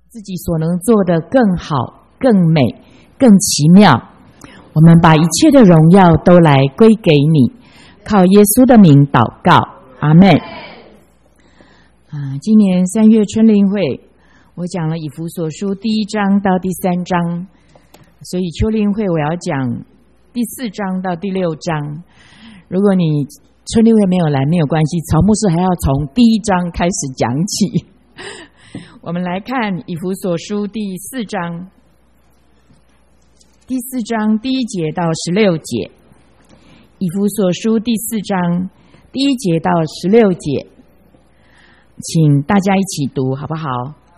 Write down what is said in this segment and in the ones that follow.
自己所能做的更好、更美、更奇妙。我们把一切的荣耀都来归给你，靠耶稣的名祷告，阿们。今年3月春灵会，我讲了以弗所书第1章到第3章，所以秋灵会我要讲第4章到第6章。如果你春灵会没有来没有关系，曹牧师还要从第1章开始讲起。我们来看以弗所书第4章，第4章第1节到16节。以弗所书第4章第1节到16节，请大家一起读好不好？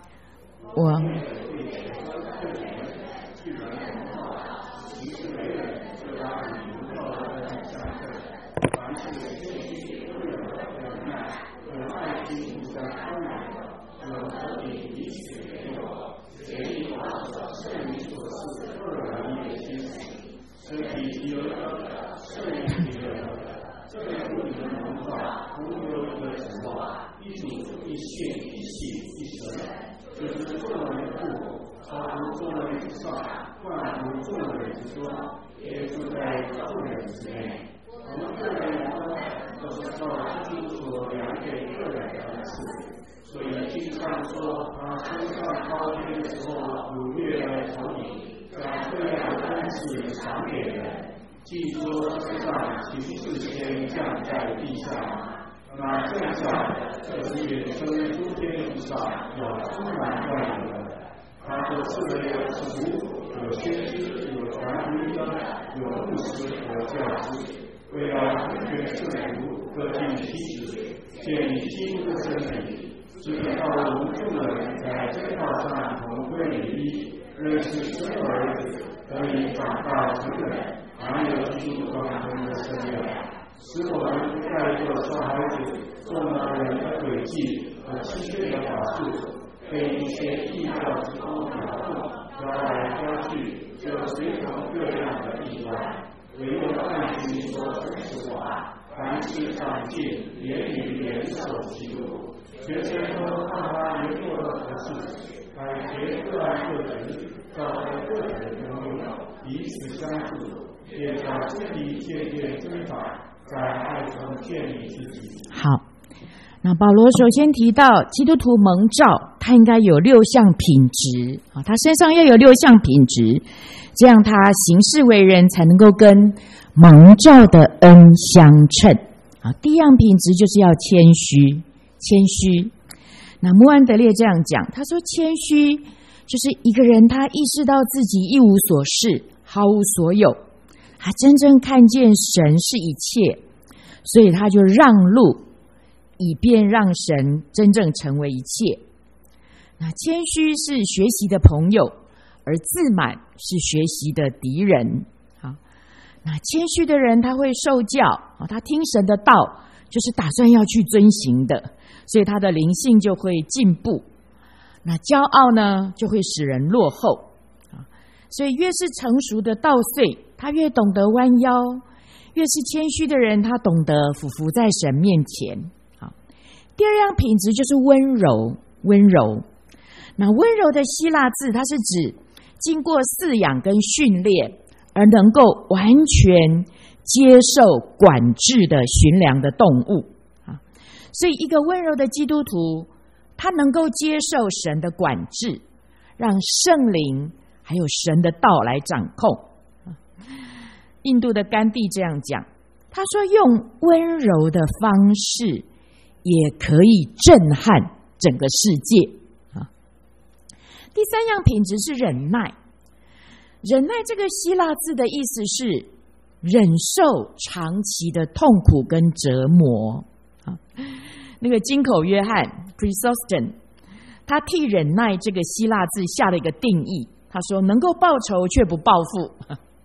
既说世上其事先降在地上，那降下的就是远升诸天之上，有充满万有的。他所赐的有使徒，有先知，有传福音的，有牧师和教师，为了成全圣徒，各尽其职，建立基督的身体，直到我们众人在真道上同归于一，认识神的儿子，得以长大成人，还有基督光中的生养，使我们不再做小孩子，做了人的诡计和欺骗的法术，被一些异教之风挑动，飘来飘去，就随从各样的异端。唯有按循说真实话，凡事上进，言语严守基督，全身都看他原作的合适，感觉各按各职，照着个人的功用，彼此相助，也将真理渐渐增长，在爱中建立自己。 好，那保罗首先提到基督徒蒙召，他应该有6项品质，他身上要有6项品质，这样他行事为人才能够跟蒙召的恩相称。第一样品质就是要谦虚。那穆安德烈这样讲，他说谦虚就是一个人他意识到自己一无所事，毫无所有，他真正看见神是一切，所以他就让路，以便让神真正成为一切。那谦虚是学习的朋友，而自满是学习的敌人。好，那谦虚的人他会受教，他听神的道就是打算要去遵行的，所以他的灵性就会进步。那骄傲呢，就会使人落后。所以越是成熟的稻穗，他越懂得弯腰；越是谦虚的人，他懂得俯伏在神面前。好，第二样品质就是温柔。那温柔的希腊字，它是指经过饲养跟训练，而能够完全接受管制的驯良的动物。所以一个温柔的基督徒，他能够接受神的管制，让圣灵还有神的道来掌控。印度的甘地这样讲，他说用温柔的方式也可以震撼整个世界。第3样品质是忍耐。忍耐这个希腊字的意思是忍受长期的痛苦跟折磨。那个金口约翰 Chrysostom 他替忍耐这个希腊字下了一个定义，他说能够报仇却不报复。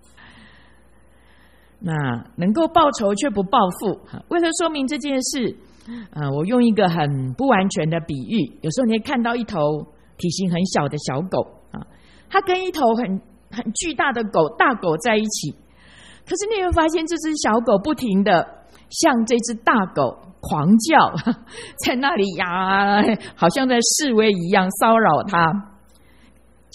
那能够报仇却不报复，为了说明这件事，我用一个很不完全的比喻。有时候你会看到一头体型很小的小狗，它跟一头很巨大的大狗在一起，可是你会发现这只小狗不停的向这只大狗狂叫，在那里呀，好像在示威一样骚扰它。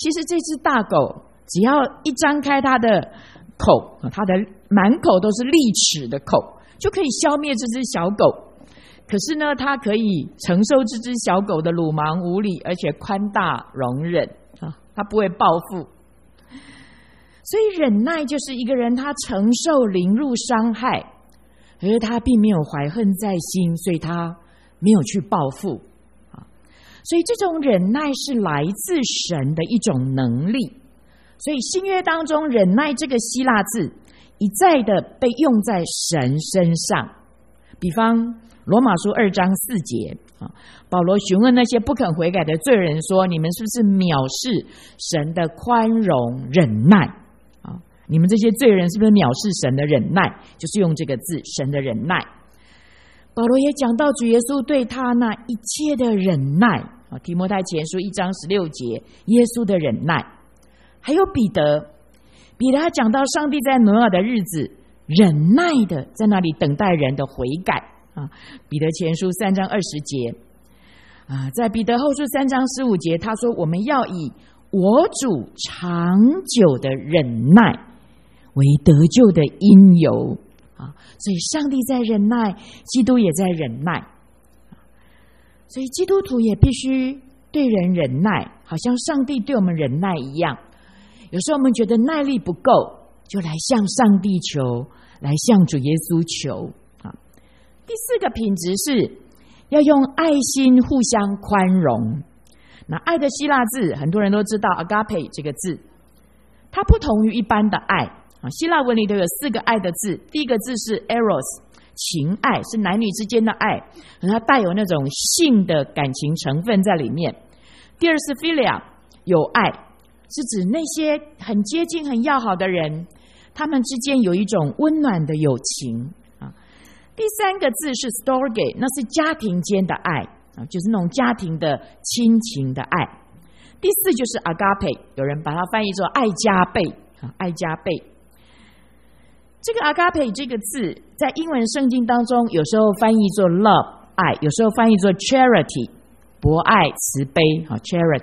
其实这只大狗只要一张开它的口，它的满口都是利齿的口，就可以消灭这只小狗。可是呢，它可以承受这只小狗的鲁莽无礼，而且宽大容忍啊，它不会报复。所以忍耐就是一个人他承受凌辱伤害，而他并没有怀恨在心，所以他没有去报复啊。所以这种忍耐是来自神的一种能力。所以新约当中忍耐这个希腊字一再的被用在神身上。比方罗马书2章4节啊，保罗询问那些不肯悔改的罪人说，你们是不是藐视神的宽容忍耐啊？你们这些罪人是不是藐视神的忍耐？就是用这个字，神的忍耐。保罗也讲到主耶稣对他那一切的忍耐啊，提摩太前书1章16节，耶稣的忍耐。还有彼得他讲到上帝在挪亚的日子忍耐的在那里等待人的悔改啊，彼得前书3章20节啊，在彼得后书3章15节，他说我们要以我主长久的忍耐为得救的因由啊，所以上帝在忍耐，基督也在忍耐，所以基督徒也必须对人忍耐，好像上帝对我们忍耐一样。有时候我们觉得耐力不够，就来向上帝求，来向主耶稣求啊。第4个品质是要用爱心互相宽容。那爱的希腊字很多人都知道 agape 这个字，它不同于一般的爱啊。希腊文里头有4个爱的字，第一个字是 eros 情爱，是男女之间的爱，它带有那种性的感情成分在里面。第二是 philia 有爱，是指那些很接近很要好的人，他们之间有一种温暖的友情啊。第3个字是 storge， 那是家庭间的爱啊，就是那种家庭的亲情的爱。第4就是 agape， 有人把它翻译作爱加倍啊，爱加倍。这个 agape 这个字在英文圣经当中有时候翻译作 love 爱，有时候翻译作 charity 博爱慈悲啊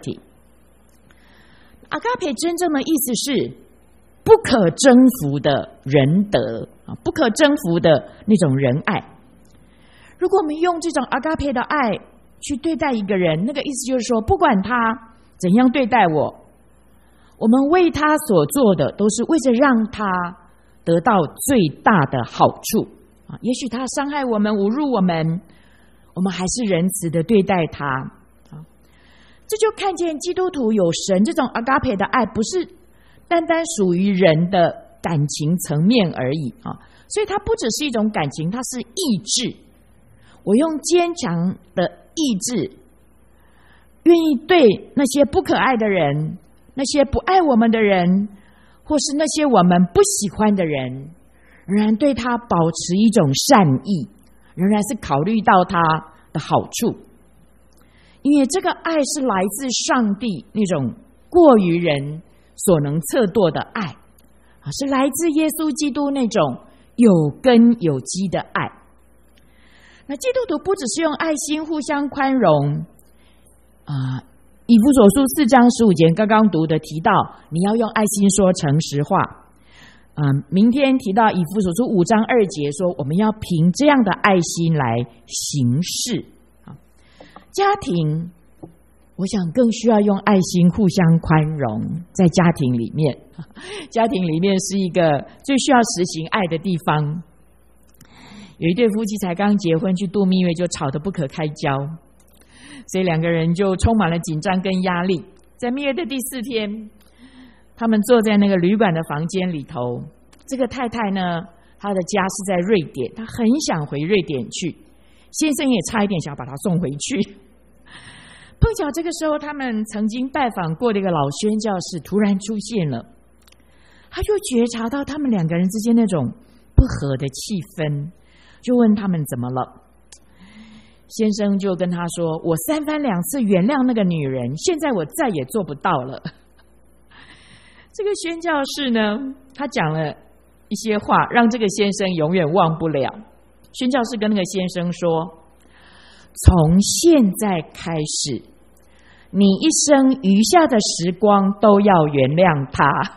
charity。agape 真正的意思是不可征服的仁德啊，不可征服的那种仁爱。如果我们用这种 agape 的爱去对待一个人，那个意思就是说，不管他怎样对待我，我们为他所做的都是为着让他得到最大的好处啊。也许他伤害我们、侮辱我们，我们还是仁慈的对待他。这就看见基督徒有神这种 agape 的爱，不是单单属于人的感情层面而已啊。所以它不只是一种感情，它是意志。我用坚强的意志，愿意对那些不可爱的人、那些不爱我们的人，或是那些我们不喜欢的人，仍然对他保持一种善意，仍然是考虑到他的好处。因为这个爱是来自上帝那种过于人所能测度的爱，是来自耶稣基督那种有根有基的爱。那基督徒不只是用爱心互相宽容啊，以弗所书4章15节刚刚读的提到，你要用爱心说诚实话啊。明天提到以弗所书5章2节说，我们要凭这样的爱心来行事。家庭我想更需要用爱心互相宽容，在家庭里面，家庭里面是一个最需要实行爱的地方。有一对夫妻才刚结婚，去度蜜月就吵得不可开交，所以2个人就充满了紧张跟压力。在蜜月的第4天，他们坐在那个旅馆的房间里头，这个太太呢，她的家是在瑞典，她很想回瑞典去，先生也差一点想把她送回去。碰巧这个时候，他们曾经拜访过的一个老宣教士突然出现了，他就觉察到他们2个人之间那种不和的气氛，就问他们怎么了。先生就跟他说，我3番2次原谅那个女人，现在我再也做不到了。这个宣教士呢，他讲了一些话，让这个先生永远忘不了。宣教士跟那个先生说，从现在开始， 你一生余下的时光都要原谅他。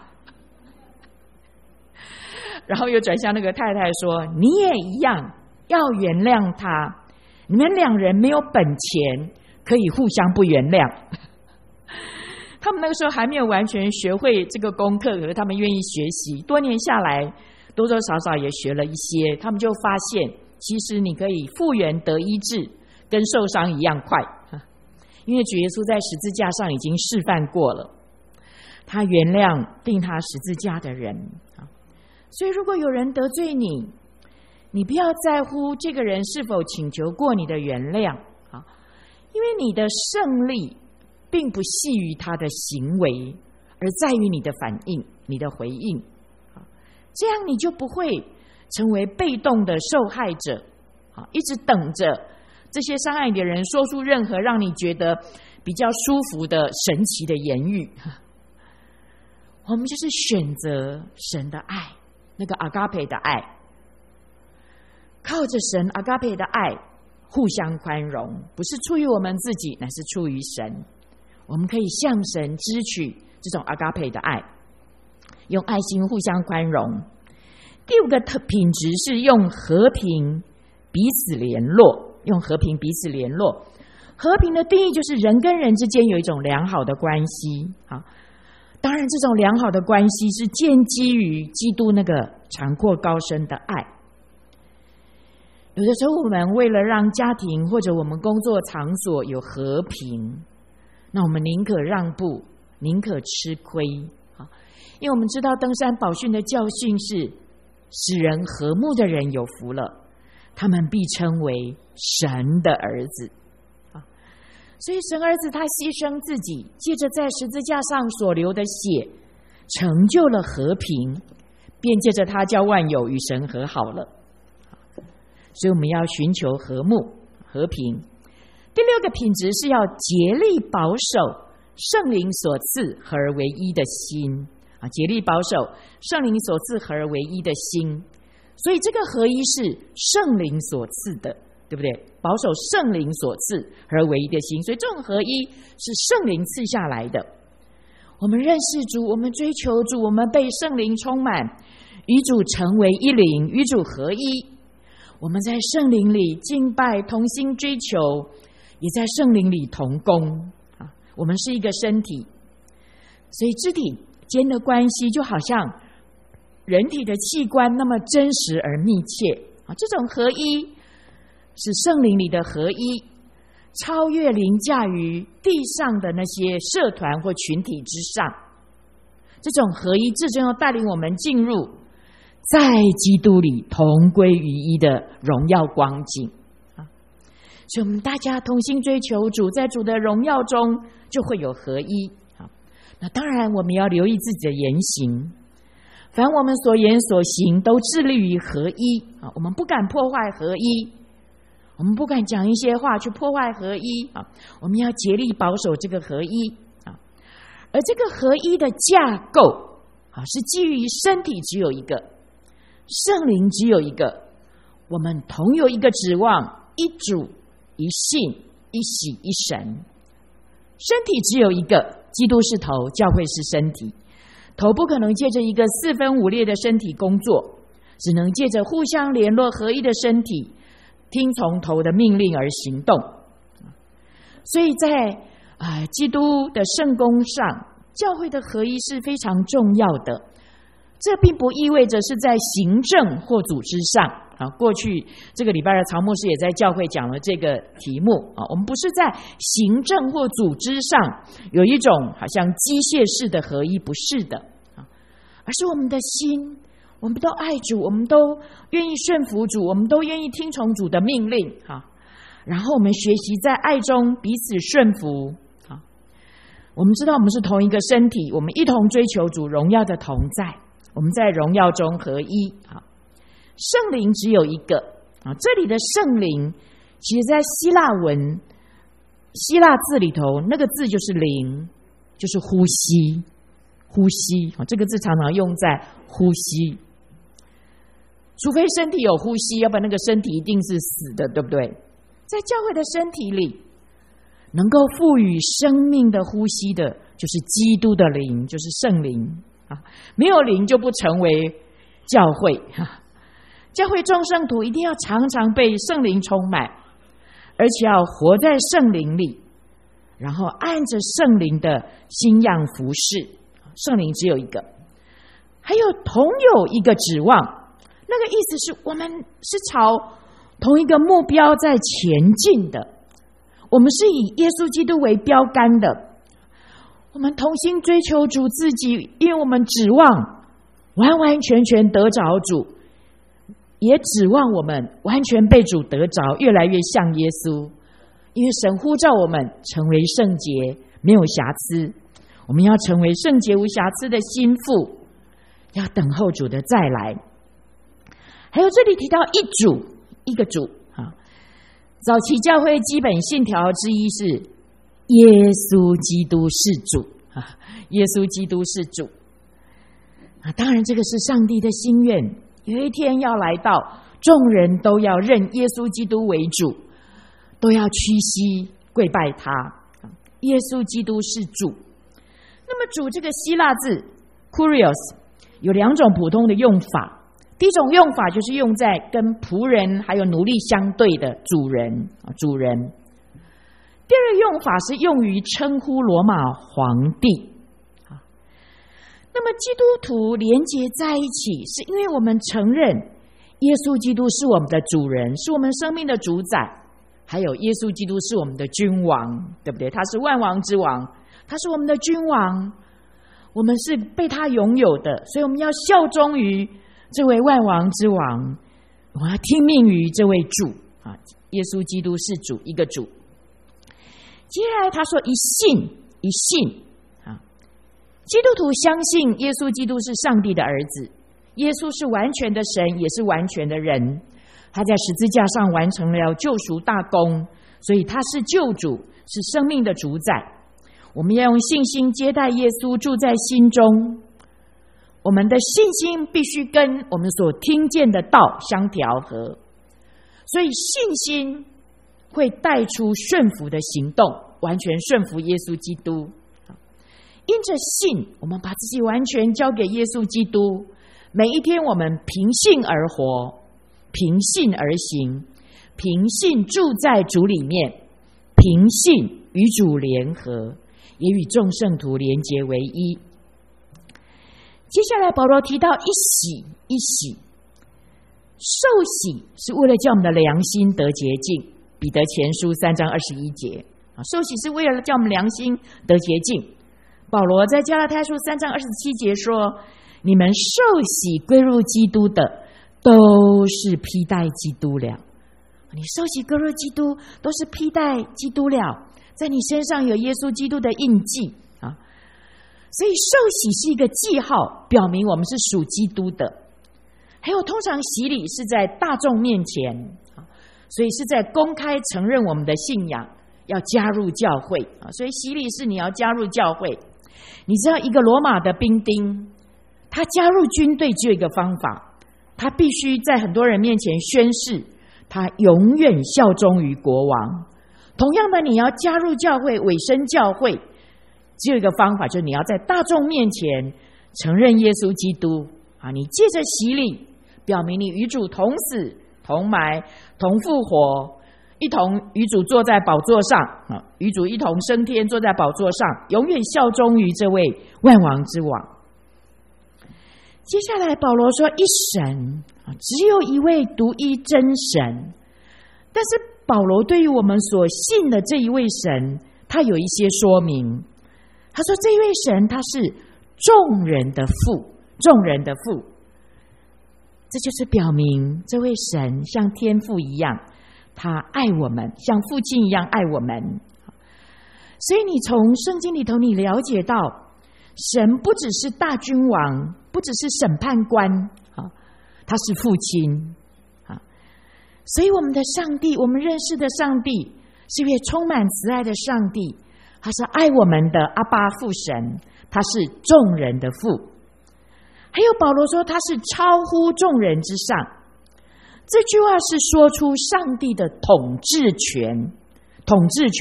然后又转向那个太太说，你也一样要原谅他，你们两人没有本钱可以互相不原谅。他们那个时候还没有完全学会这个功课，可是他们愿意学习，多年下来多多少少也学了一些，他们就发现其实你可以复原得医治跟受伤一样快，因为主耶稣在十字架上已经示范过了，他原谅钉他十字架的人。所以如果有人得罪你，你不要在乎这个人是否请求过你的原谅，因为你的胜利并不系于他的行为，而在于你的反应，你的回应。这样你就不会成为被动的受害者，一直等着这些伤害你的人说出任何让你觉得比较舒服的神奇的言语。我们就是选择神的爱，那个阿嘎培的爱，靠着神阿嘎培的爱互相宽容，不是出于我们自己，乃是出于神。我们可以向神支取这种阿嘎培的爱，用爱心互相宽容。第五个品质是用和平彼此联络，用和平彼此联络。和平的定义就是人跟人之间有一种良好的关系。当然这种良好的关系是建基于基督那个长阔高深的爱。有的时候我们为了让家庭或者我们工作场所有和平，那我们宁可让步，宁可吃亏，因为我们知道登山宝训的教训是使人和睦的人有福了，他们必称为神的儿子。所以神儿子他牺牲自己，借着在十字架上所流的血成就了和平，便借着他叫万有与神和好了。所以我们要寻求和睦和平。第六个品质是要竭力保守圣灵所赐合而为一的心，竭力保守圣灵所赐合而为一的心。所以这个合一是圣灵所赐的，对不对？保守圣灵所赐合而为一的心，所以这种合一是圣灵赐下来的。我们认识主，我们追求主，我们被圣灵充满，与主成为一灵，与主合一。我们在圣灵里敬拜，同心追求，也在圣灵里同工。我们是一个身体，所以肢体间的关系就好像人体的器官那么真实而密切。这种合一是圣灵里的合一，超越凌驾于地上的那些社团或群体之上。这种合一至终要带领我们进入在基督里同归于一的荣耀光景。所以我们大家同心追求主，在主的荣耀中就会有合一。那当然我们要留意自己的言行，凡我们所言所行都致力于合一。我们不敢破坏合一，我们不敢讲一些话去破坏合一。我们要竭力保守这个合一。而这个合一的架构是基于身体只有一个，圣灵只有一个，我们同有一个指望，一主一信一喜一神。身体只有一个，基督是头，教会是身体。头不可能借着一个四分五裂的身体工作，只能借着互相联络合一的身体，听从头的命令而行动。所以在基督的圣工上，教会的合一是非常重要的。这并不意味着是在行政或组织上。过去这个礼拜的曹牧师也在教会讲了这个题目。我们不是在行政或组织上有一种好像机械式的合一，不是的，而是我们的心，我们都爱主，我们都愿意顺服主，我们都愿意听从主的命令。然后我们学习在爱中彼此顺服。我们知道我们是同一个身体，我们一同追求主荣耀的同在，我们在荣耀中合一。圣灵只有一个。这里的圣灵其实在希腊文希腊字里头，那个字就是灵，就是呼吸。呼吸这个字常常用在呼吸，除非身体有呼吸，要不然那个身体一定是死的，对不对？在教会的身体里， 能够赋予生命的呼吸的，就是基督的灵，就是圣灵啊！没有灵就不成为教会啊！教会众圣徒一定要常常被圣灵充满，而且要活在圣灵里，然后按着圣灵的新样服侍。圣灵只有一个，还有同有一个指望，那个意思是我们是朝同一个目标在前进的，我们是以耶稣基督为标杆的，我们同心追求主自己，因为我们指望完完全全得着主，也指望我们完全被主得着，越来越像耶稣。因为神呼召我们成为圣洁，没有瑕疵，我们要成为圣洁无瑕疵的心腹，要等候主的再来。还有这里提到一主，一个主啊。早期教会基本信条之一是耶稣基督是主啊，耶稣基督是主啊。当然这个是上帝的心愿，有一天要来到，众人都要认耶稣基督为主，都要屈膝跪拜他。耶稣基督是主。那么主这个希腊字 Kurios 有两种普通的用法。第一种用法就是用在跟仆人还有奴隶相对的主人。第二个用法是用于称呼罗马皇帝。那么基督徒连结在一起，是因为我们承认耶稣基督是我们的主人，是我们生命的主宰，还有耶稣基督是我们的君王，对不对？他是万王之王，他是我们的君王，我们是被他拥有的，所以我们要效忠于这位万王之王，我要听命于这位主啊！耶稣基督是主，一个主。接下来他说一信啊，基督徒相信耶稣基督是上帝的儿子，耶稣是完全的神，也是完全的人，他在十字架上完成了救赎大功，所以他是救主，是生命的主宰。我们要用信心接待耶稣，住在心中。我们的信心必须跟我们所听见的道相调和，所以信心会带出顺服的行动，完全顺服耶稣基督。因着信，我们把自己完全交给耶稣基督，每一天我们凭信而活，凭信而行，凭信住在主里面，凭信与主联合，也与众圣徒连结为一。接下来保罗提到一洗，受洗是为了叫我们的良心得洁净，彼得前书3章21节啊，受洗是为了叫我们良心得洁净。保罗在加拉太书3章27节说，你们受洗归入基督的，都是披戴基督了。你受洗归入基督，都是披戴基督了，在你身上有耶稣基督的印记啊。所以受洗是一个记号，表明我们是属基督的。还有通常洗礼是在大众面前，所以是在公开承认我们的信仰，要加入教会。所以洗礼是你要加入教会。你知道一个罗马的兵丁，他加入军队只有一个方法，他必须在很多人面前宣誓，他永远效忠于国王。同样的，你要加入教会，委身教会，只有一个方法，就是你要在大众面前承认耶稣基督啊！你借着洗礼，表明你与主同死、同埋、同复活，一同与主坐在宝座上啊！与主一同升天，坐在宝座上，永远效忠于这位万王之王。接下来保罗说一神啊，只有一位独一真神。但是保罗对于我们所信的这一位神，他有一些说明。他说这一位神他是众人的父，这就是表明这位神像天父一样，他爱我们，像父亲一样爱我们。所以你从圣经里头你了解到，神不只是大君王，不只是审判官，他是父亲。所以我们的上帝，我们认识的上帝是一位充满慈爱的上帝，他是爱我们的阿爸父神，他是众人的父。还有保罗说他是超乎众人之上，这句话是说出上帝的统治权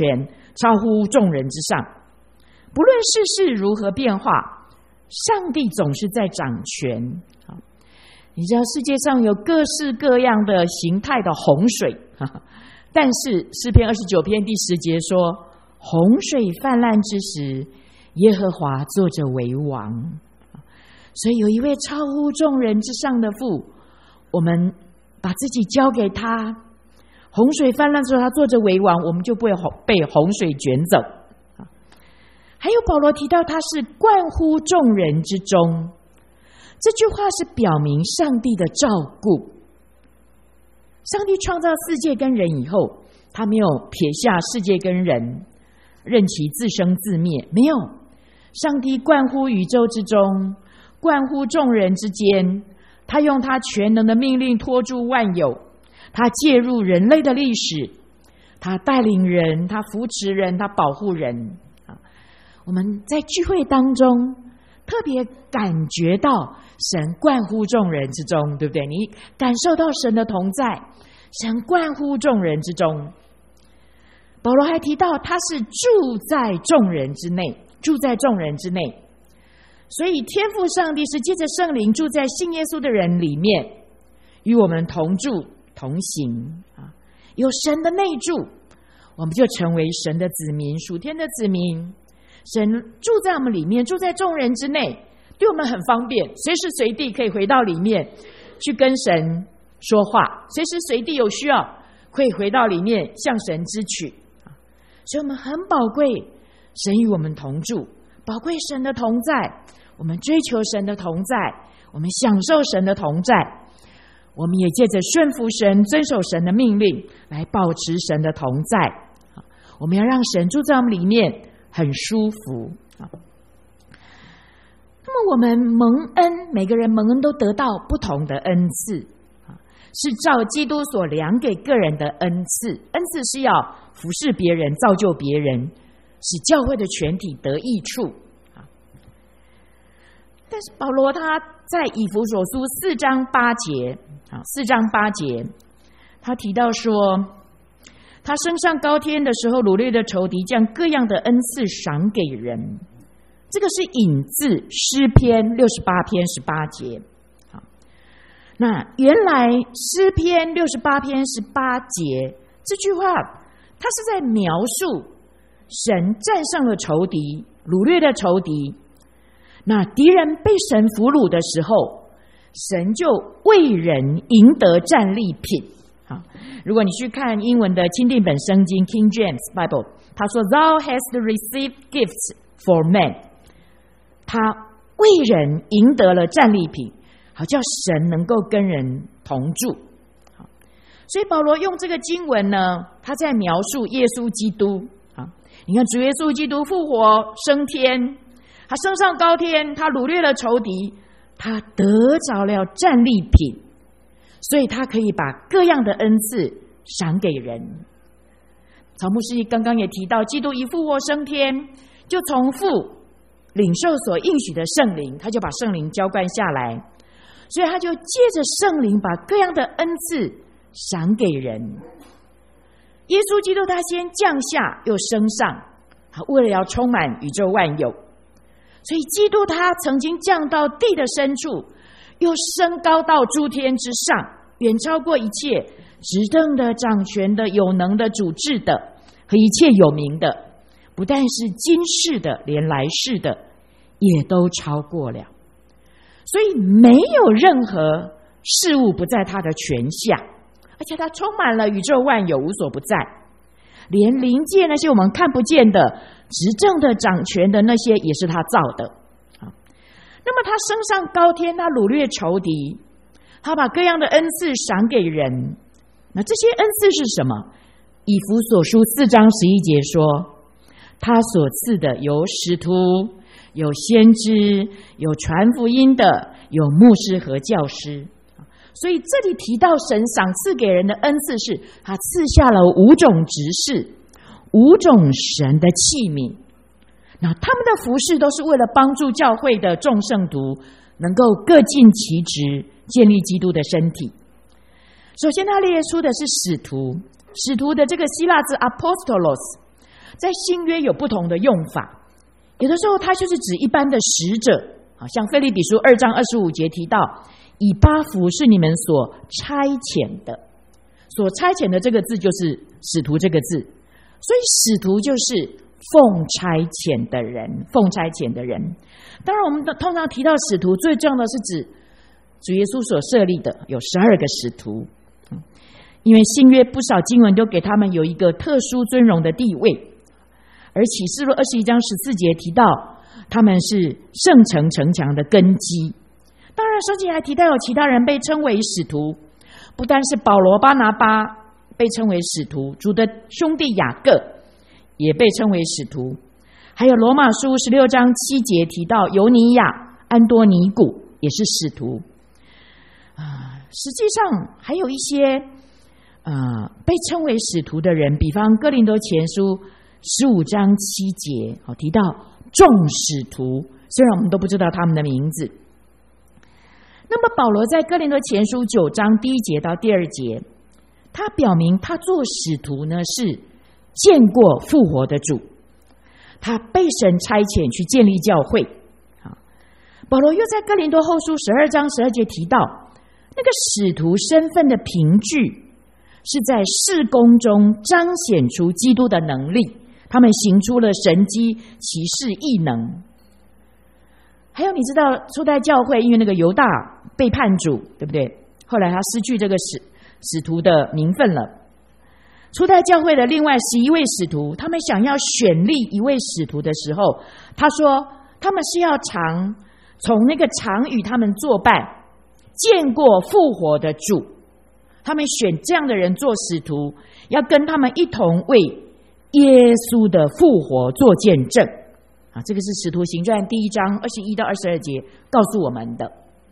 超乎众人之上。不论世事如何变化，上帝总是在掌权。你知道世界上有各式各样的形态的洪水，但是诗篇29篇第10节说，洪水泛滥之时，耶和华坐着为王。所以有一位超乎众人之上的父，我们把自己交给他，洪水泛滥之后他坐着为王，我们就不会被洪水卷走。还有保罗提到他是贯乎众人之中，这句话是表明上帝的照顾。上帝创造世界跟人以后，他没有撇下世界跟人，任其自生自灭，没有。上帝贯乎宇宙之中，贯乎众人之间，他用他全能的命令托住万有，他介入人类的历史，他带领人，他扶持人，他保护人。我们在聚会当中特别感觉到神贯乎众人之中，对不对？你感受到神的同在，神贯乎众人之中。保罗还提到他是住在众人之内，住在众人之内。所以天父上帝是借着圣灵住在信耶稣的人里面，与我们同住同行。有神的内住，我们就成为神的子民，属天的子民。神住在我们里面，住在众人之内，对我们很方便，随时随地可以回到里面去跟神说话，随时随地有需要可以回到里面向神支取。所以我们很宝贵，神与我们同住，宝贵神的同在，我们追求神的同在，我们享受神的同在，我们也借着顺服神，遵守神的命令来保持神的同在。我们要让神住在我们里面，很舒服。那么我们蒙恩，每个人蒙恩都得到不同的恩赐，是照基督所量给个人的恩赐。恩赐是要服侍别人，造就别人，使教会的全体得益处。但是保罗他在以弗所书4章8节，4章8节，他提到说，他升上高天的时候，掳掠的仇敌将各样的恩赐赏给人。这个是引自诗篇68篇18节。那原来诗篇68篇18节这句话，它是在描述神战胜了仇敌，掳掠的仇敌。那敌人被神俘虏的时候，神就为人赢得战利品。如果你去看英文的钦定本圣经 King James Bible， 他说 Thou hast received gifts for men， 他为人赢得了战利品，好叫神能够跟人同住。所以保罗用这个经文呢，他在描述耶稣基督。你看主耶稣基督复活升天，他升上高天，他掳掠了仇敌，他得着了战利品，所以他可以把各样的恩赐赏给人。曹牧师刚刚也提到，基督一复活升天，就从父领受所应许的圣灵，他就把圣灵浇灌下来，所以他就借着圣灵把各样的恩赐赏给人。耶稣基督他先降下又升上，他为了要充满宇宙万有，所以基督他曾经降到地的深处，又升高到诸天之上，远超过一切执政的、掌权的、有能的、主治的和一切有名的，不但是今世的，连来世的也都超过了。所以没有任何事物不在他的权下，而且他充满了宇宙万有，无所不在，连灵界那些我们看不见的执政的、掌权的那些也是他造的。那么他升上高天，他掳掠仇敌，他把各样的恩赐赏给人。那这些恩赐是什么？以弗所书4章11节说，他所赐的有使徒，有先知，有传福音的，有牧师和教师。所以这里提到神赏赐给人的恩赐是，他赐下了5种职事，5种神的器皿。那他们的服事都是为了帮助教会的众圣徒能够各尽其职，建立基督的身体。首先他列出的是使徒，使徒的这个希腊字 apostolos， 在新约有不同的用法，有的时候它就是指一般的使者，像腓立比书2章25节提到，以巴弗是你们所差遣的，所差遣的这个字就是使徒这个字，所以使徒就是奉差遣的人，奉差遣的人。当然我们通常提到使徒，最重要的是指主耶稣所设立的有12个使徒，因为新约不少经文都给他们有一个特殊尊荣的地位，而启示录21章14节提到他们是圣城城墙的根基。当然圣经还提到有其他人被称为使徒，不单是保罗巴拿巴被称为使徒，主的兄弟雅各也被称为使徒，还有罗马书16章7节提到犹尼亚、安多尼古也是使徒。实际上还有一些被称为使徒的人，比方哥林多前书15章7节提到众使徒，虽然我们都不知道他们的名字。那么保罗在哥林多前书9章1节到2节，他表明他做使徒呢是见过复活的主，他被神差遣去建立教会。保罗又在哥林多后书12章12节提到，那个使徒身份的凭据是在事工中彰显出基督的能力，他们行出了神迹奇事异能。还有你知道初代教会因为那个犹大背叛主，对不对？后来他失去这个使徒的名分了。初代教会的另外11位使徒，他们想要选立一位使徒的时候，他说他们是要从那个常与他们作伴见过复活的主，他们选这样的人做使徒，要跟他们一同为耶稣的复活做见证。这个是使徒行传1章21到22节告诉我们的。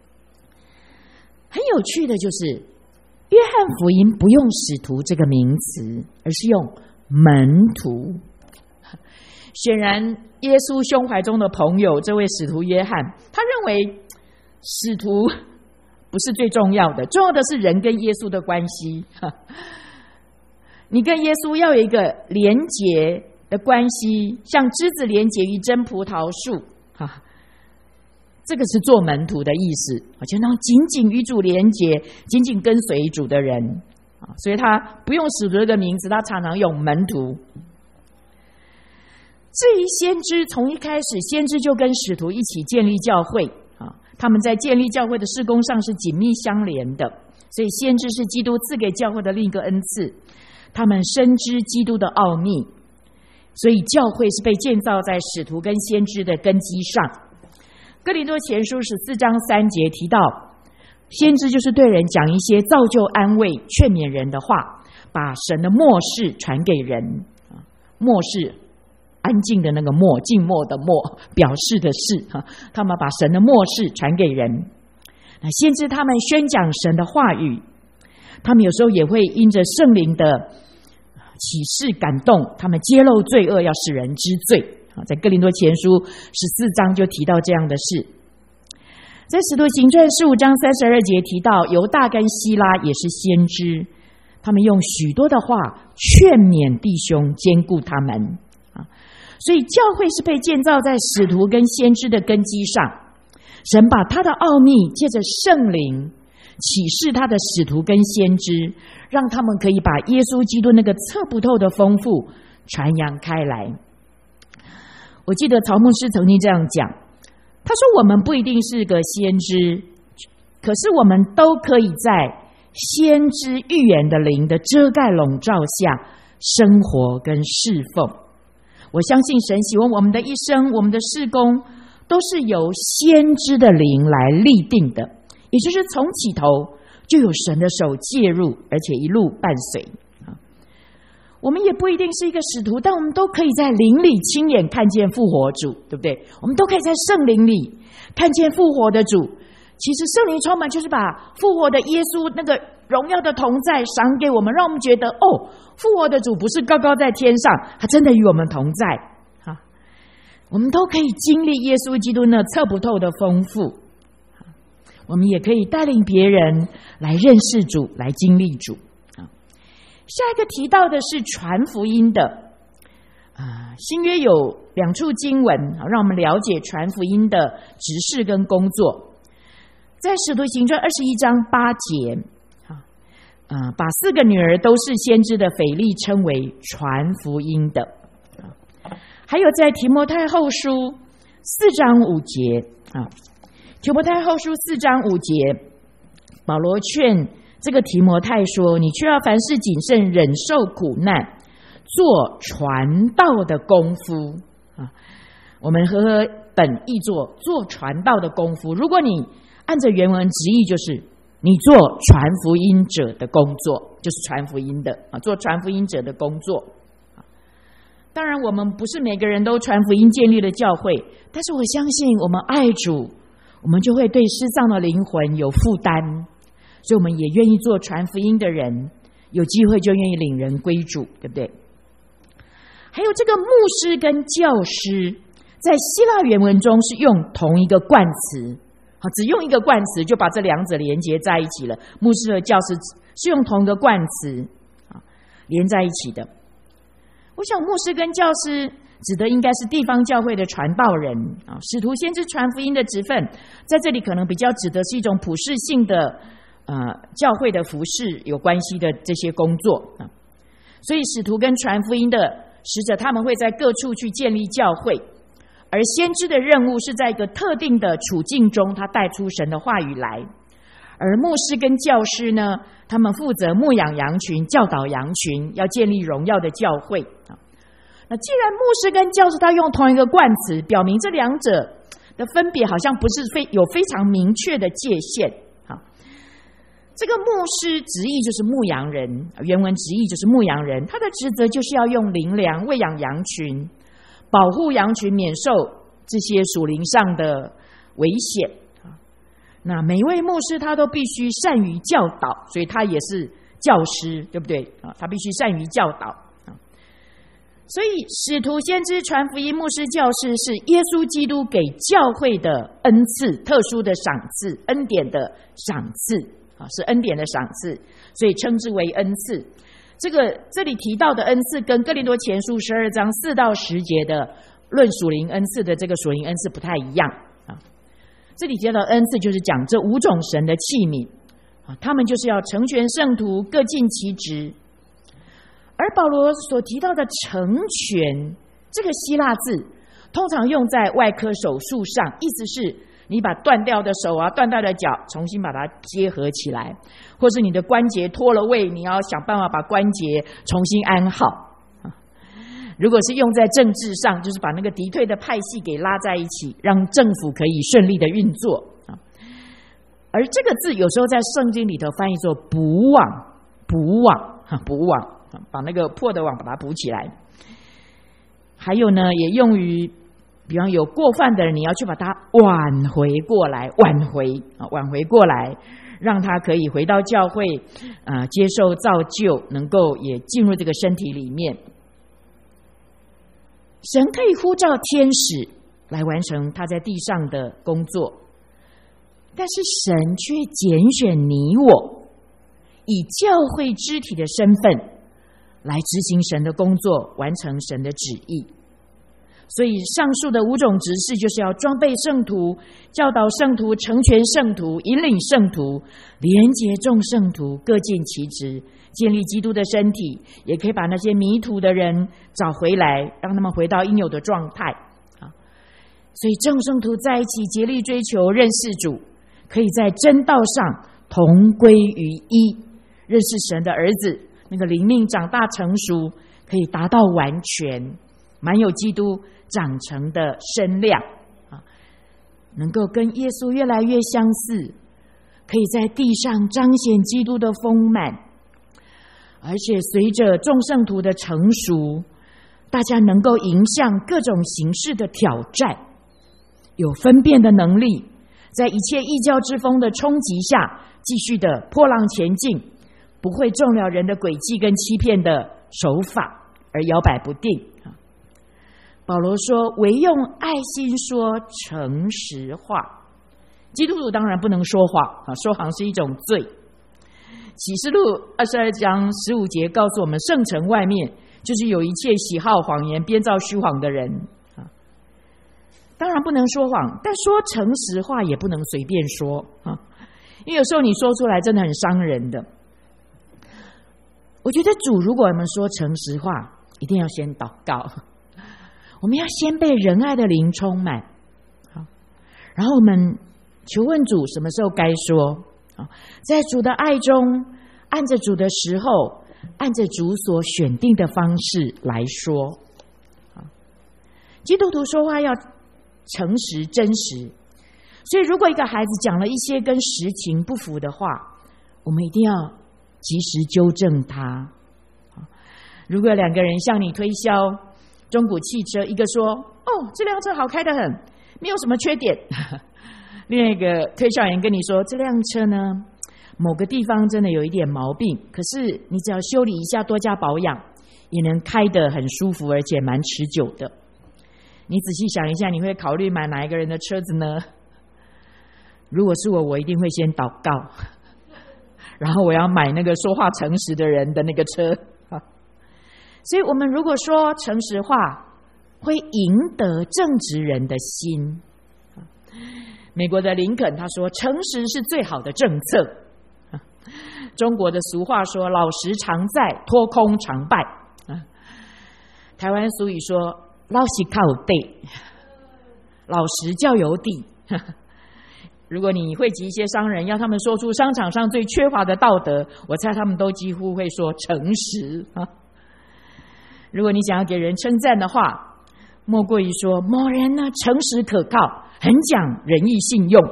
很有趣的就是约翰福音不用使徒这个名词，而是用门徒。显然耶稣胸怀中的朋友这位使徒约翰，他认为使徒不是最重要的，重要的是人跟耶稣的关系。你跟耶稣要有一个连结的关系，像枝子连结于真葡萄树，这个是做门徒的意思，就那种紧紧与主连结、紧紧跟随主的人。所以他不用使徒这个名字，他常常用门徒。至于先知，从一开始先知就跟使徒一起建立教会，他们在建立教会的事工上是紧密相连的，所以先知是基督赐给教会的另一个恩赐，他们深知基督的奥秘，所以教会是被建造在使徒跟先知的根基上。哥林多前书14章3节提到，先知就是对人讲一些造就、安慰、劝勉人的话，把神的默示传给人。默示安静的那个默，静默的默，表示的是他们把神的默示传给人。那先知他们宣讲神的话语，他们有时候也会因着圣灵的启示感动，他们揭露罪恶，要使人知罪。在哥林多前书14章就提到这样的事。在使徒行传15章32节提到，犹大跟希拉也是先知，他们用许多的话劝勉弟兄，坚固他们。所以教会是被建造在使徒跟先知的根基上，神把他的奥秘借着圣灵启示他的使徒跟先知，让他们可以把耶稣基督那个测不透的丰富传扬开来。我记得曹牧师曾经这样讲，他说我们不一定是个先知，可是我们都可以在先知预言的灵的遮盖笼罩下生活跟侍奉。我相信神喜欢我们的一生，我们的事工都是由先知的灵来立定的，也就是从起头就有神的手介入，而且一路伴随。我们也不一定是一个使徒，但我们都可以在灵里亲眼看见复活主，对不对？我们都可以在圣灵里看见复活的主。其实圣灵充满就是把复活的耶稣那个荣耀的同在赏给我们，让我们觉得复活的主不是高高在天上，他真的与我们同在。我们都可以经历耶稣基督那测不透的丰富，我们也可以带领别人来认识主，来经历主。下一个提到的是传福音的新约有2处经文让我们了解传福音的职事跟工作。在使徒行传21章8节，把4个女儿都是先知的腓利称为传福音的。还有在提摩太后书4章5节提摩太后书4章5节，保罗劝这个提摩太说，你却要凡事谨慎，忍受苦难，做传道的功夫我们和本译做传道的功夫。如果你按着原文直译，就是你做传福音者的工作，就是传福音的做传福音者的工作。当然我们不是每个人都传福音建立了教会，但是我相信我们爱主，我们就会对失丧的灵魂有负担，所以我们也愿意做传福音的人，有机会就愿意领人归主，对不对？还有这个牧师跟教师在希腊原文中是用同一个冠词，只用一个冠词就把这2者连接在一起了。牧师和教师是用同一个冠词连在一起的。我想牧师跟教师指的应该是地方教会的传道人使徒先知传福音的职分，在这里可能比较指的是一种普世性的教会的服事有关系的这些工作所以使徒跟传福音的使者，他们会在各处去建立教会，而先知的任务是在一个特定的处境中，他带出神的话语来。而牧师跟教师呢，他们负责牧养羊群，教导羊群，要建立荣耀的教会那既然牧师跟教师他用同一个冠词，表明这2者的分别好像不是有非常明确的界限这个牧师直译就是牧羊人，原文直译就是牧羊人，他的职责就是要用灵粮喂养羊群，保护羊群免受这些属灵上的危险那每一位牧师他都必须善于教导，所以他也是教师，对不对他必须善于教导所以使徒先知传福音牧师教师是耶稣基督给教会的恩赐，特殊的赏赐，恩典的赏赐是恩典的赏赐，所以称之为恩赐。这里提到的恩赐跟哥林多前书12章4到10节的论属灵恩赐的这个属灵恩赐不太一样这里提到的恩赐就是讲这5种神的器皿他们就是要成全圣徒，各尽其职。而保罗所提到的成全这个希腊字通常用在外科手术上，意思是你把断掉的手断掉的脚重新把它结合起来，或是你的关节脱了位，你要想办法把关节重新安好如果是用在政治上，就是把那个敌对的派系给拉在一起，让政府可以顺利的运作而这个字有时候在圣经里头翻译作补网把那个破的网把它补起来。还有呢，也用于比方有过犯的人，你要去把他挽回过来，让他可以回到教会接受造就，能够也进入这个身体里面。神可以呼召天使来完成他在地上的工作，但是神却拣选你我，以教会肢体的身份来执行神的工作，完成神的旨意。所以上述的5种职事就是要装备圣徒，教导圣徒，成全圣徒，引领圣徒，连结众圣徒，各尽其职，建立基督的身体，也可以把那些迷途的人找回来，让他们回到应有的状态所以众圣徒在一起竭力追求认识主，可以在真道上同归于一，认识神的儿子，那个灵命长大成熟，可以达到完全，满有基督长成的身量能够跟耶稣越来越相似，可以在地上彰显基督的丰满。而且随着众圣徒的成熟，大家能够迎向各种形式的挑战，有分辨的能力，在一切异教之风的冲击下继续的波浪前进，不会中了人的诡计跟欺骗的手法而摇摆不定保罗说，唯用爱心说诚实话。基督徒当然不能说谎说谎是一种罪。启示录22章15节告诉我们，圣城外面就是有一切喜好谎言、编造虚谎的人啊。当然不能说谎，但说诚实话也不能随便说啊，因为有时候你说出来真的很伤人的。我觉得主如果我们说诚实话，一定要先祷告，我们要先被仁爱的灵充满，然后我们求问主什么时候该说，在主的爱中，按着主的时候，按着主所选定的方式来说。基督徒说话要诚实真实，所以如果一个孩子讲了一些跟实情不符的话，我们一定要及时纠正他。如果两个人向你推销中古汽车，一个说这辆车好开得很，没有什么缺点，另外一个推销员跟你说这辆车呢某个地方真的有一点毛病，可是你只要修理一下，多加保养，也能开得很舒服，而且蛮持久的。你仔细想一下，你会考虑买哪一个人的车子呢？如果是我一定会先祷告，然后我要买那个说话诚实的人的那个车。所以我们如果说诚实话，会赢得正直人的心。美国的林肯他说，诚实是最好的政策。中国的俗话说，老实常在，脱空常败。台湾俗语说，老实靠底，老实较有底。如果你汇集一些商人，要他们说出商场上最缺乏的道德，我猜他们都几乎会说诚实。如果你想要给人称赞的话，莫过于说某人呢诚实可靠，很讲仁义信用。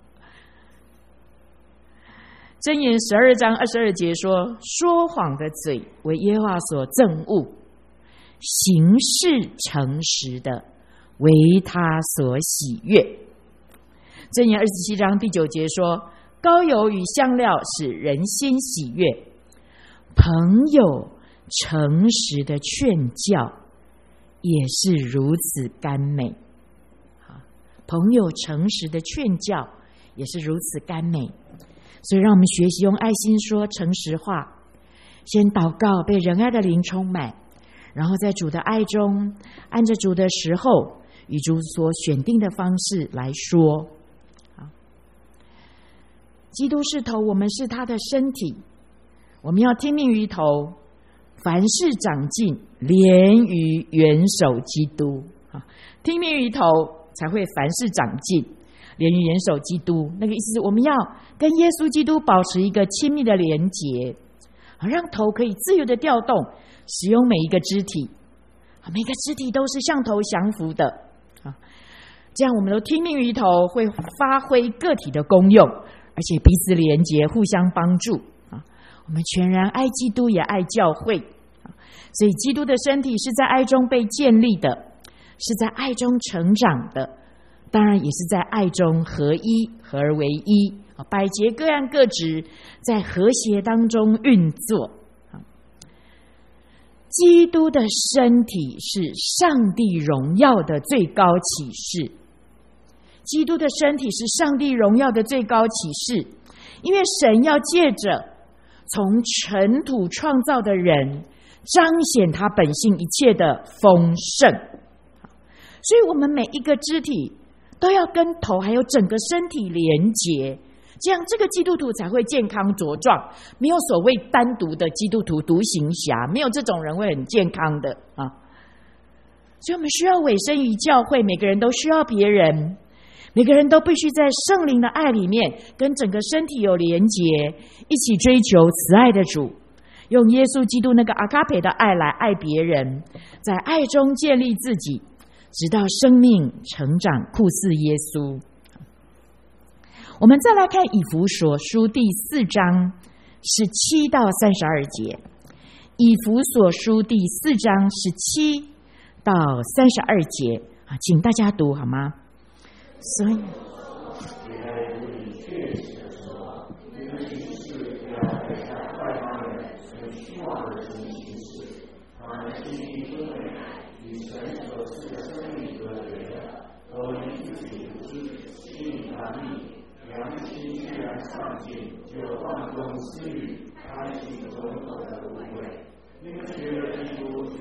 箴言12章22节说，说谎的嘴为耶和华所憎恶，行事诚实的为他所喜悦。箴言27章第9节说，膏油与香料使人心喜悦，朋友诚实的劝教也是如此甘美。朋友诚实的劝教也是如此甘美。所以让我们学习用爱心说诚实话，先祷告被仁爱的灵充满，然后在主的爱中，按着主的时候，与主所选定的方式来说。基督是头，我们是他的身体，我们要听命于头，凡事长进，连于元首基督。听命于头才会凡事长进，连于元首基督。那个意思是我们要跟耶稣基督保持一个亲密的连结，让头可以自由的调动，使用每一个肢体，每个肢体都是向头降服的。这样我们都听命于头，会发挥个体的功用，而且彼此连结，互相帮助。我们全然爱基督，也爱教会。所以基督的身体是在爱中被建立的，是在爱中成长的，当然也是在爱中合一，合而为一，百节各样各职，在和谐当中运作。基督的身体是上帝荣耀的最高启示，基督的身体是上帝荣耀的最高启示，因为神要借着从尘土创造的人，彰显他本性一切的丰盛。所以我们每一个肢体都要跟头还有整个身体连结，这样这个基督徒才会健康茁壮。没有所谓单独的基督徒独行侠，没有这种人会很健康的啊。所以我们需要委身于教会，每个人都需要别人，每个人都必须在圣灵的爱里面跟整个身体有连结，一起追求慈爱的主，用耶稣基督那个阿卡培的爱来爱别人，在爱中建立自己，直到生命成长酷似耶稣。我们再来看以弗所书第4章17到32节。以弗所书第4章17到32节，请大家读好吗？所以就放纵私欲，开启种种的污秽，那个觉得基督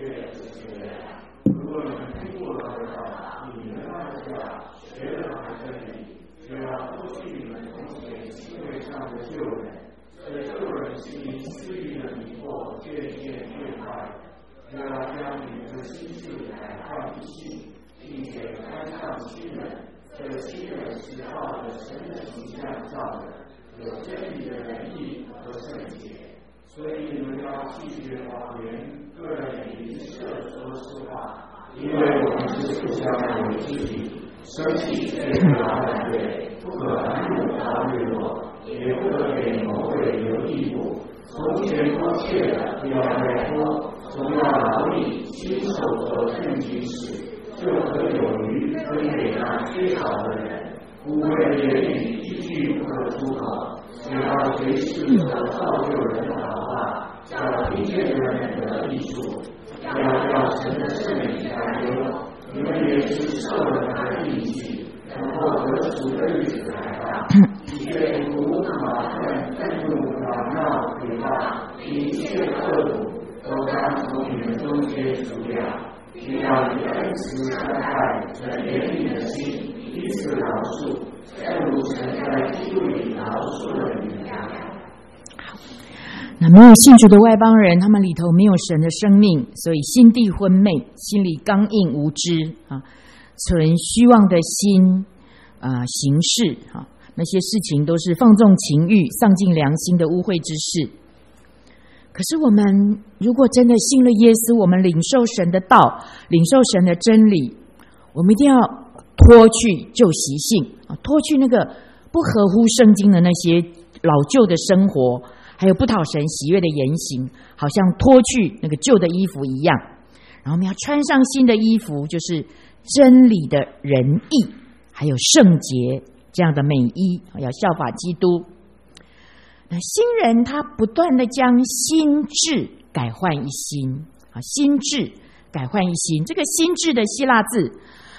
又要将你们的心智改换一新，并且穿上新人。这新人是照着神的形象造的，有真理的仁义和圣洁。所以你们要拒绝谎言，个人以邻舍说实话，因为我们是互相为肢体。生气却不可反对，不可含怒到日落，也不可给魔鬼留地步。从前偷窃的不要再偷，总要劳力亲手所趁其事，就可有余分给那缺少的人。污秽言语一句不可出口，只要随时可造就人的好话，叫听见的人得益处。要叫神的圣灵担忧，你们也是受了他的印记，然后得赎的日子来到。一切苦恼恨、愤怒、嚷闹、诽谤，一切恶毒，都当从你们中间除掉。并要以恩慈相待，存怜悯的心，彼此饶恕，正如神在基督里饶恕了你们一样。 那没有信主的外邦人，他们里头没有神的生命，所以心地昏昧，心里刚硬无知啊，存虚妄的心行事啊，那些事情都是放纵情欲、丧尽良心的污秽之事。可是我们如果真的信了耶稣，我们领受神的道，领受神的真理，我们一定要脱去旧习性啊，脱去那个不合乎圣经的那些老旧的生活，还有不讨神喜悦的言行，好像脱去那个旧的衣服一样。然后我们要穿上新的衣服，就是真理的仁义，还有圣洁这样的美衣，要效法基督。那新人他不断的将心智改换一新啊，心智改换一新。这个心智的希腊字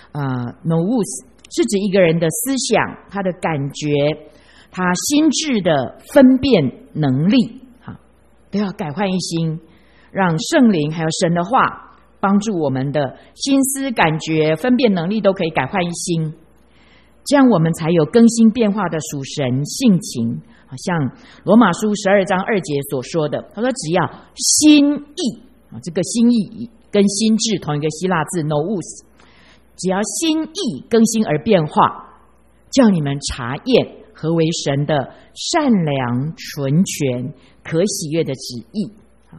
nous 是指一个人的思想、他的感觉、他心智的分辨能力都要改换一新，让圣灵还有神的话帮助我们的心思、感觉、分辨能力都可以改换一新，这样我们才有更新变化的属神性情。像罗马书12章2节所说的，他说只要心意这个心意跟心智同一个希腊字 nous， 只要心意更新而变化，叫你们查验何为神的善良、纯全、可喜悦的旨意。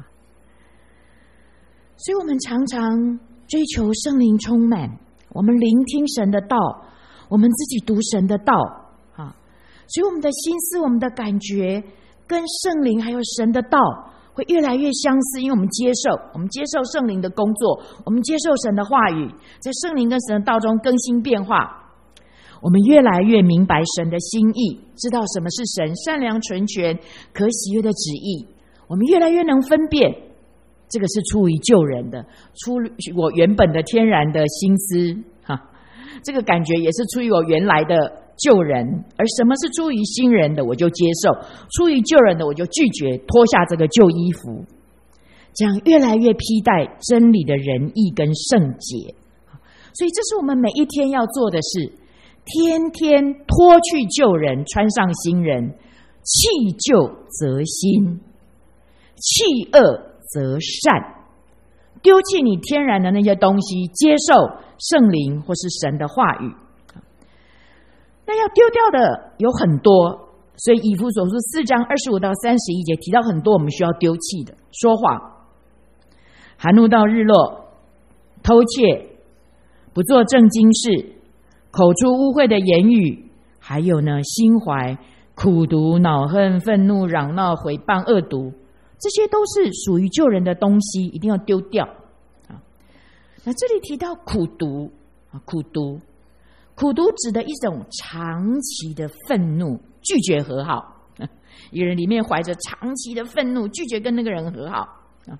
所以我们常常追求圣灵充满，我们聆听神的道，我们自己读神的道所以我们的心思、我们的感觉跟圣灵还有神的道会越来越相似，因为我们接受圣灵的工作，我们接受神的话语，在圣灵跟神的道中更新变化，我们越来越明白神的心意，知道什么是神善良、纯全、可喜悦的旨意，我们越来越能分辨这个是出于救人的，出于我原本的天然的心思这个感觉也是出于我原来的救人，而什么是出于新人的我就接受，出于救人的我就拒绝，脱下这个旧衣服，这样越来越披戴真理的仁义跟圣洁。所以这是我们每一天要做的事，天天脱去旧人，穿上新人，弃旧则新，弃恶则善，丢弃你天然的那些东西，接受圣灵或是神的话语。那要丢掉的有很多，所以以弗所书4章25到31节提到很多我们需要丢弃的：说谎、含怒到日落、偷窃、不做正经事、口出污秽的言语，还有呢，心怀苦毒、恼恨、愤怒、嚷闹、毁谤、恶毒，这些都是属于救人的东西，一定要丢掉。那这里提到苦毒，苦毒指的一种长期的愤怒，拒绝和好。一个人里面怀着长期的愤怒，拒绝跟那个人和好。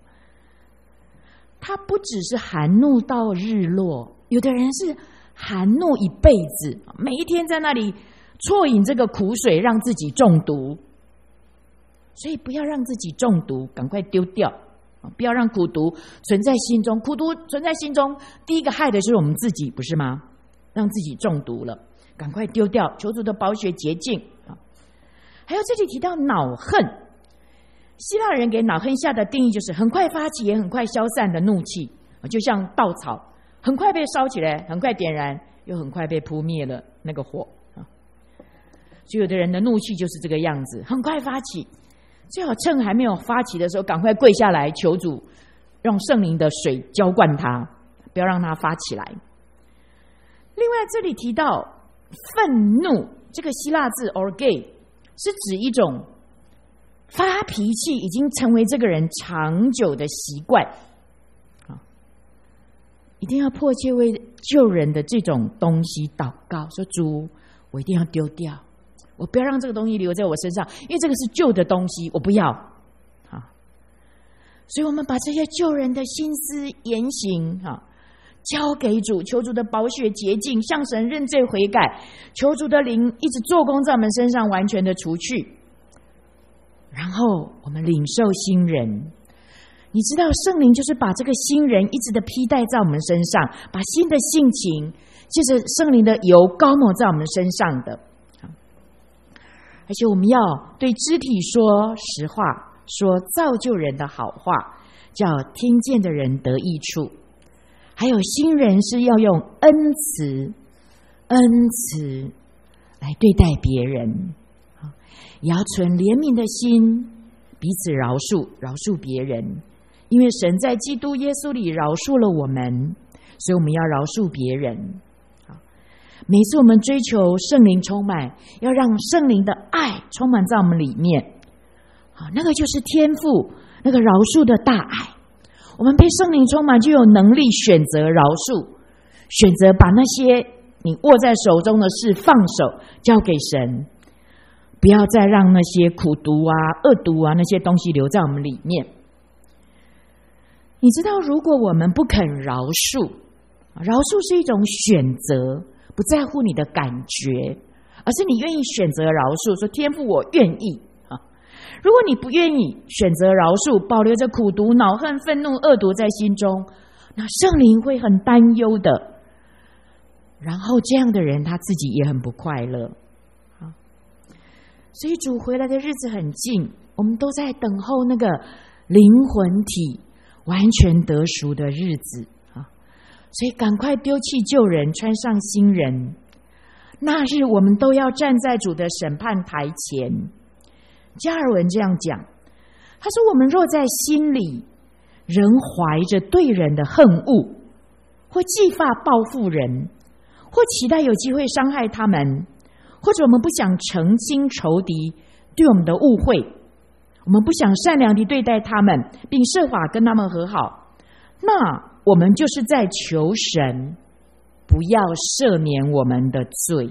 他不只是含怒到日落，有的人是含怒一辈子，每一天在那里啜饮这个苦水，让自己中毒。所以不要让自己中毒，赶快丢掉，不要让苦毒存在心中。苦毒存在心中，第一个害的就是我们自己，不是吗？让自己中毒了，赶快丢掉，求主的宝血洁净。还有这里提到恼恨， 希腊人给恼恨下的定义就是很快发起也很快消散的怒气，就像稻草很快被烧起来，很快点燃，又很快被扑灭了那个火。所以有的人的怒气就是这个样子，很快发起，最好趁还没有发起的时候赶快跪下来求主让圣灵的水浇灌他，不要让他发起来。另外这里提到愤怒，这个希腊字 orge 是指一种发脾气已经成为这个人长久的习惯，一定要迫切为救人的这种东西祷告，说主，我一定要丢掉，我不要让这个东西留在我身上，因为这个是旧的东西，我不要。所以我们把这些救人的心思言行交给主，求主的宝血洁净，向神认罪悔改，求主的灵一直做工在我们身上，完全的除去，然后我们领受新人。你知道圣灵就是把这个新人一直的披戴在我们身上，把新的性情借着圣灵的油膏抹在我们身上的。而且我们要对肢体说实话，说造就人的好话，叫听见的人得益处。还有新人是要用恩慈来对待别人，也要存怜悯的心，彼此饶恕别人。因为神在基督耶稣里饶恕了我们，所以我们要饶恕别人。每次我们追求圣灵充满，要让圣灵的爱充满在我们里面，那个就是天父那个饶恕的大爱。我们被圣灵充满，就有能力选择饶恕，选择把那些你握在手中的事放手交给神，不要再让那些苦毒啊、恶毒啊那些东西留在我们里面。你知道，如果我们不肯饶恕，饶恕是一种选择，不在乎你的感觉，而是你愿意选择饶恕，说天父我愿意。如果你不愿意选择饶恕，保留着苦毒、恼恨、愤怒、恶毒在心中，那圣灵会很担忧的，然后这样的人他自己也很不快乐。所以主回来的日子很近，我们都在等候那个灵魂体完全得赎的日子。所以赶快丢弃旧人，穿上新人。那日我们都要站在主的审判台前。加尔文这样讲，他说，我们若在心里仍怀着对人的恨恶，或计划报复人，或期待有机会伤害他们，或者我们不想澄清仇敌对我们的误会，我们不想善良地对待他们，并设法跟他们和好，那我们就是在求神不要赦免我们的罪。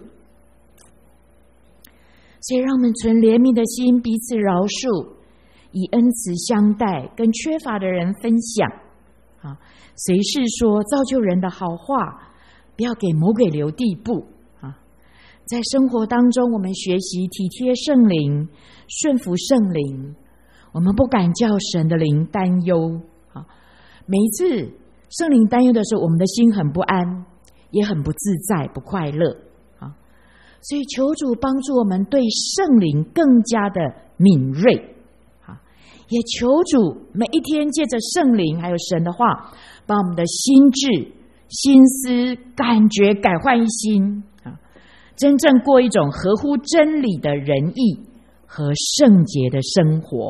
所以让我们存怜悯的心，彼此饶恕，以恩慈相待，跟缺乏的人分享。随时说造就人的好话，不要给魔鬼留地步。在生活当中，我们学习体贴圣灵，顺服圣灵，我们不敢叫神的灵担忧。每一次圣灵担忧的时候，我们的心很不安，也很不自在，不快乐。所以求主帮助我们对圣灵更加的敏锐，也求主每一天借着圣灵还有神的话，把我们的心智、心思、感觉改换一新，真正过一种合乎真理的仁义和圣洁的生活。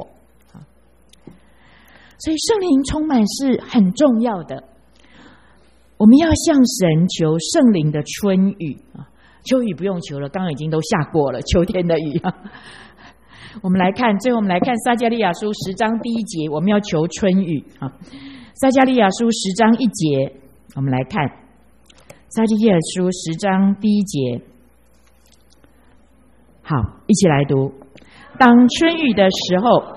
所以圣灵充满是很重要的，我们要向神求圣灵的春雨。秋雨不用求了，刚刚已经都下过了秋天的雨。我们来看，最后我们来看撒迦利亚书10章第1节，我们要求春雨。撒迦利亚书10章1节，我们来看撒迦利亚书10章第1节。好，一起来读。当春雨的时候，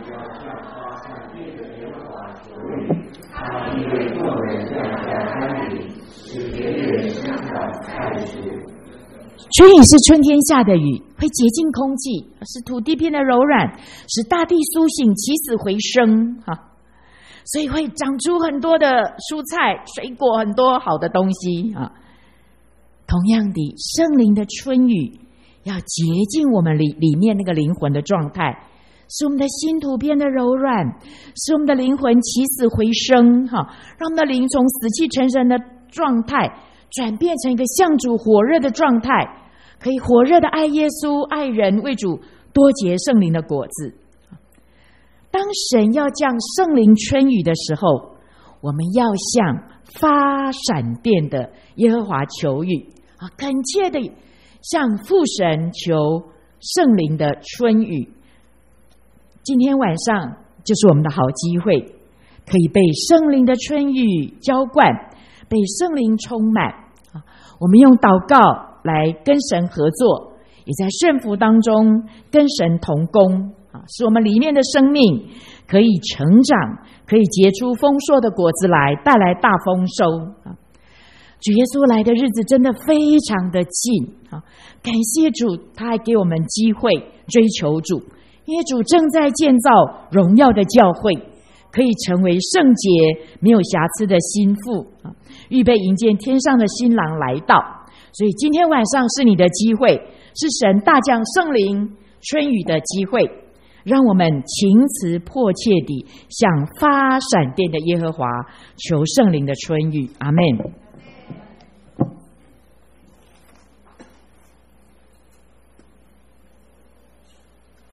春雨是春天下的雨，会洁净空气，使土地变得柔软，使大地苏醒，起死回生。所以会长出很多的蔬菜、水果，很多好的东西。同样的，圣灵的春雨要洁净我们里面那个灵魂的状态， 使我们的心土变得柔软，使我们的灵魂起死回生，让我们的灵从死气沉沉的状态转变成一个向主火热的状态，可以火热的爱耶稣、爱人，为主多结圣灵的果子。当神要降圣灵春雨的时候，我们要向发闪电的耶和华求雨，恳切的向父神求圣灵的春雨。今天晚上就是我们的好机会，可以被圣灵的春雨浇灌，被圣灵充满。我们用祷告来跟神合作，也在顺服当中跟神同工，使我们里面的生命可以成长，可以结出丰硕的果子来，带来大丰收。主耶稣来的日子真的非常的近，感谢主，他还给我们机会追求主，因为主正在建造荣耀的教会，可以成为圣洁没有瑕疵的心腹，预备迎接天上的新郎来到。所以今天晚上是你的机会，是神大降圣灵春雨的机会，让我们情辞迫切地向发闪电的耶和华求圣灵的春雨。阿们。